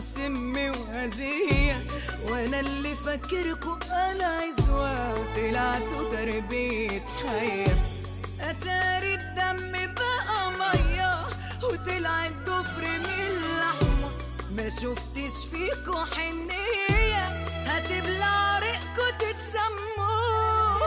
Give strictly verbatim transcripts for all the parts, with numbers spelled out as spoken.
سم وهزية، وانا اللي فاكركوا انا عزوة طلعتوا تربية حية. اتاري الدم بقى مية وطلع الضفر من اللحمة، ما شفتش فيكوا حنية هتبلع ريقكوا تتسموا.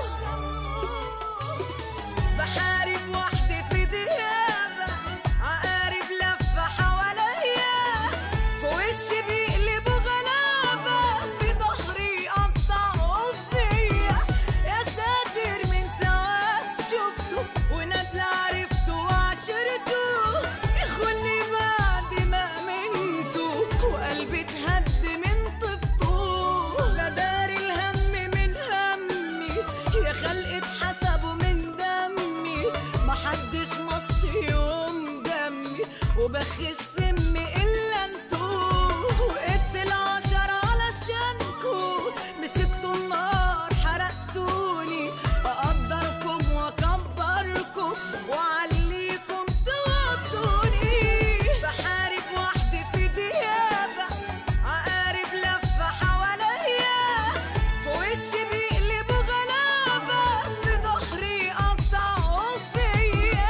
بحارب وحدي في ديابة عقارب لفة حواليا، في وشي بيقلبوا غلابة في ظهري قطعوا فيا. يا ساتر من ساعات شفته وندل عرفته وعشرته، يخوني بعد ما امنته وقلبي اتهد من طبطه. لا داري الهم من همي يا خلق اتحسبوا من دمي، محدش مص يوم دمي وبخي السم الا انتو. وقت العشرة علشانكو مسكتوا النار حرقتوني، اقدركم واكبركم وعليكم توطوني. بحارب وحدي في ديابة عقارب لفة حواليا، في وشي بيقلبوا غلابة في ظهري قطعوا فيا.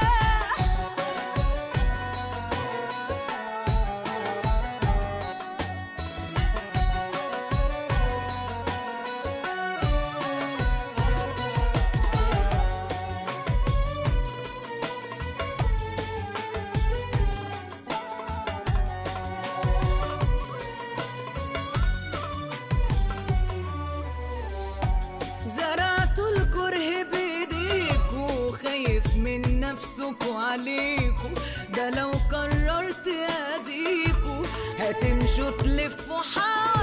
زرعتوا الكره بايديكوا خايف من نفسكوا عليكوا، ده لو قررت اذيكوا هتمشوا تلفوا حواليكوا.